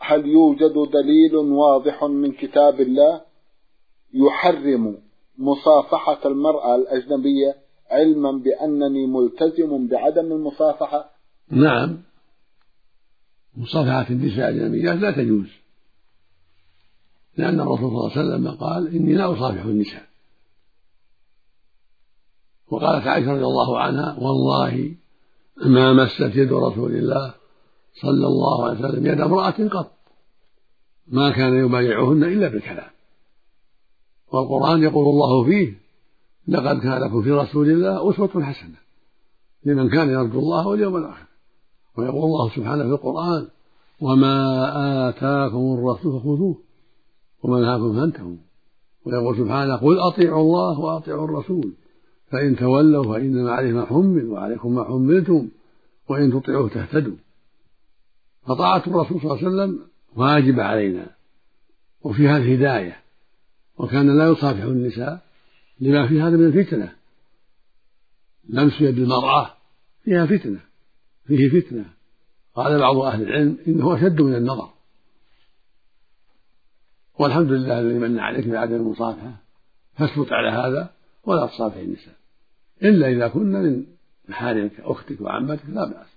هل يوجد دليل واضح من كتاب الله يحرم مصافحة المرأة الأجنبية علما بأنني ملتزم بعدم المصافحة؟ نعم، مصافحة النساء الأجنبيات لا تجوز، لأن الرسول صلى الله عليه وسلم قال إني لا أصافح النساء. وقالت عائشة رضي الله عنها والله ما مست يد رسول الله صلى الله عليه وسلم يد امرأة قط، ما كان يبايعهن إلا بالكلام. والقرآن يقول الله فيه لقد كان لكم في رسول الله أسوة حسنة لمن كان يرجو الله واليوم الآخر. ويقول الله سبحانه في القرآن وما آتاكم الرسول فخذوه وما نهاكم فانتهوا. ويقول سبحانه قل أطيعوا الله وأطيعوا الرسول فإن تولوا فإنما عليه ما حمل وعليكم ما حملتم وإن تطيعوه تهتدوا. فطاعة الرسول صلى الله عليه وسلم واجبة علينا وفيها الهداية. وكان لا يصافح النساء لما في هذا من الفتنة. لمس يد المرأة فيها فتنة، فيه فتنة. قال بعض أهل العلم إنه أشد من النظر. والحمد لله الذي من عليك بعدم المصافحة، فاثبت على هذا ولا تصافح النساء إلا إذا كنا من محارمك أختك وعمتك لا بأس.